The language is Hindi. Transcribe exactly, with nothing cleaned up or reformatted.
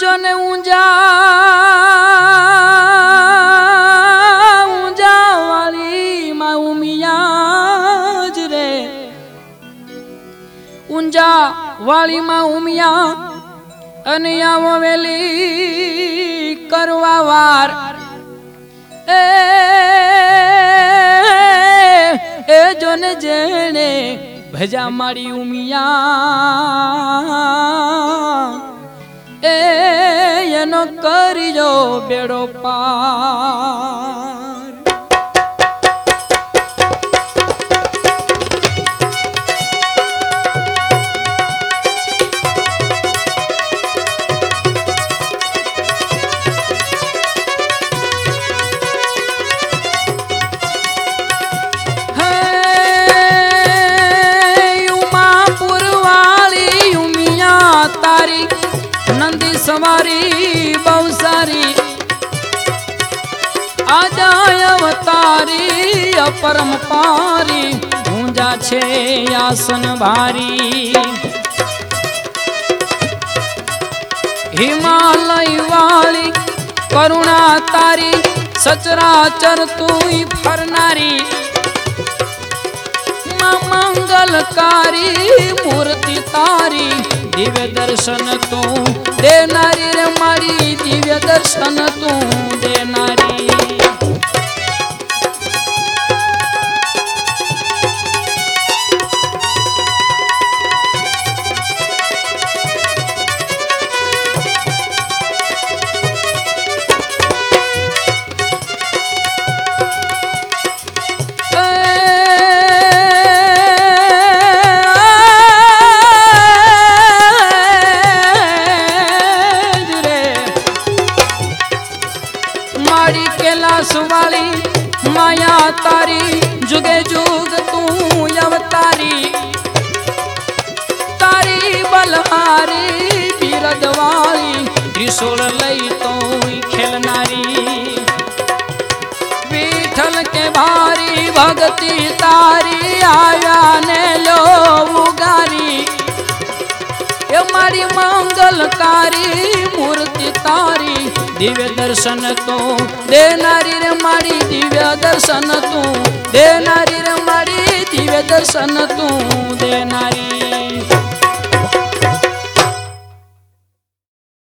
जो ने ऊंजा ऊंजा वाली माउमिया रे ऊंजा वाली माउमिया अनिया वेली करवा वार ए ए जो ने जेने भजा मारी उमिया ए एनो करियो बेड़ो पार। नंदी सवारी बहुसारी आजाय अवतारी अपरम पारी ऊंजा छे आसन भारी। हिमालय वाली करुणा तारी सचराचर तू ही फरनारी मंगलकारी मूर्ति तारी दिव्य दर्शन तू देनारी रे मारी दिव्य दर्शन तू देनारी। वाली माया तारी जुगे जुग तू अवतारी तारी बलहारी बिरद वाली त्रिशूल लई तो खेलनारी विठल के भारी भक्ति तारी आया ने लो उगारी ये मारी मंगलकारी मूर्ति तारी दिव्य दर्शन तू देनारी रे मारी दिव्य दर्शन तू देनारी रे मारी दिव्य दर्शन तू देनारी।